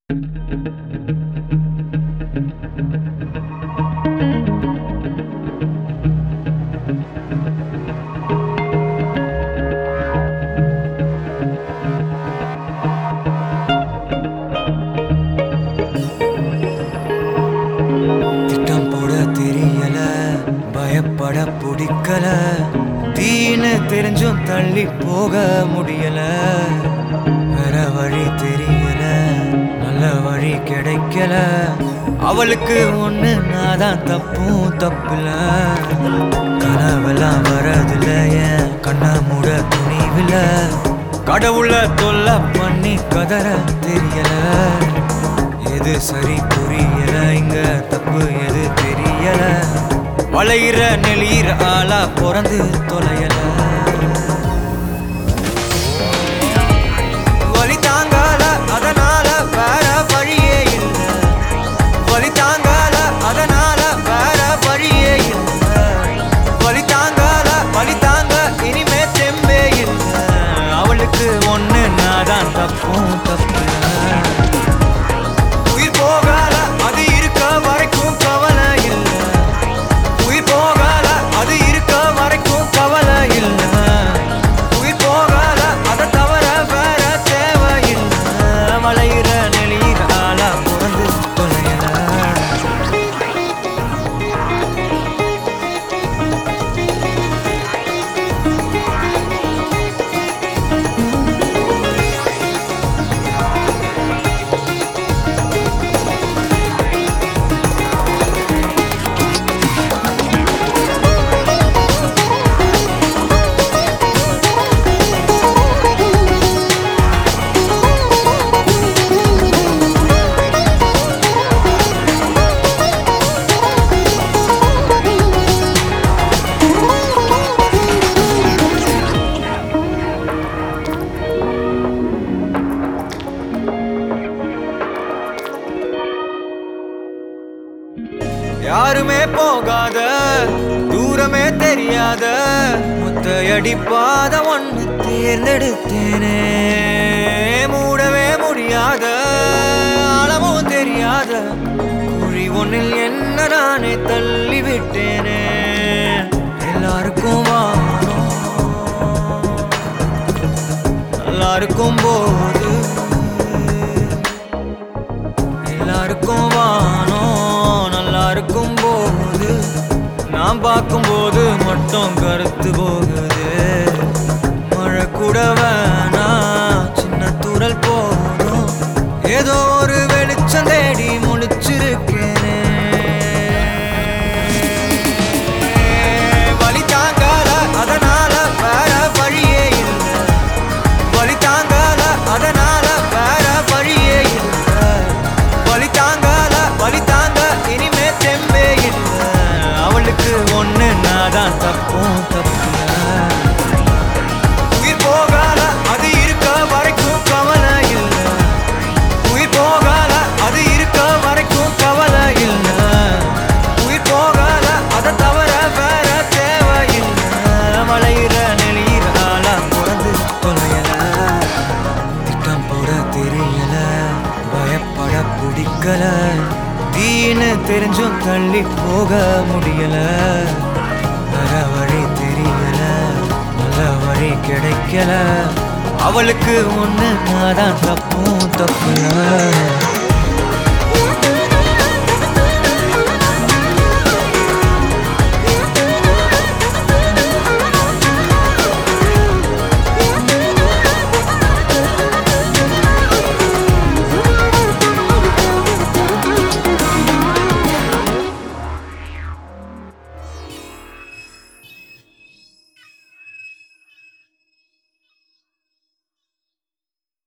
திட்டம் போட தெரியல, பயப்பட பிடிக்கல, தீன்னு தெரிஞ்சும் தள்ளி போக முடியல. வேற வழி தெரியல, நல்ல வழி கிடைக்கல. அவளுக்கு ஒண்ணு நான் தான் தப்பும் தப்புல. கனவெல்லாம் வரதில்ல, என் கண்ண மூட துணிவில்ல. கடவுள தொல்லை பண்ணி கதற தெரியல. எது சரி புரியல, இங்க தப்பு எது தெரியல. வளையிற நெளியிற ஆளா பிறந்து தொலையல. வலி தாங்கால, அதனால வேற வழியே இல்ல. வலி தாங்கால, அதனால வேற வழியே இல்ல. வலி தாங்கால, வலி தாங்க இனிமே தெம்பே இல்ல. அவளுக்கு ஒண்ணு நான் தான் தப்பும் தப்பு. உயிர் போகால, அது இருக்க வரைக்கும் கவலை இல்ல. உயிர் போகால, அது இருக்க வரைக்கும் கவலை இல்ல. உயிர் போகால, அதை தவிர வேற தேவை இல்ல. மலையிற நெளியிற ஆளா பிறந்து தொலையல. யாருமே போகாத, தூரமே தெரியாத, முத்தையடிப்பாத ஒண்ணு தேர்ந்தெடுத்தேனே. மூடவே முடியாத, அளவும் தெரியாத குழி ஒன்னில் என்ன நானே தள்ளி விட்டேனே. எல்லாருக்கும் வானம் நல்லா இருக்கும் போது, எல்லாருக்கும் வானம் நல்லா இருக்கும் போது, நான் பார்க்கும்போது மட்டும் கருத்து போகுது. மழை கூட வேணா, சின்ன தூறல் போதும். ஏதோ ஒரு வெளிச்சம் தேடி முழிச்சிருக்கேனே. வலி தாங்கால, அதனால வேற வழியே இல்ல. வலி தாங்கால, அதனால வேற வழியே இல்ல. வலி தாங்கால, வலி தாங்க இனிமே தெம்பே இல்ல. அவளுக்கு ஒண்ணு நான் தான் தப்பும் தப்புல. உயிர் போகால, அது இருக்க வரைக்கும் கவலை இல்ல. உயிர் போகால, அது இருக்க வரைக்கும் கவலை இல்ல. உயிர் போகால, அதை தவிர வேற தேவை இல்ல. மலையிற நெளியிற ஆளா பிறந்து தொலையல. திட்டம் போட தெரியல, பயப்பட பிடிக்கல, தீன்னு தெரிஞ்சும் தள்ளி போக முடியல. வேற வழி தெரியல, நல்ல வழி கிடைக்கல. அவளுக்கு ஒண்ணு நான் தான் தப்பும் தப்புல.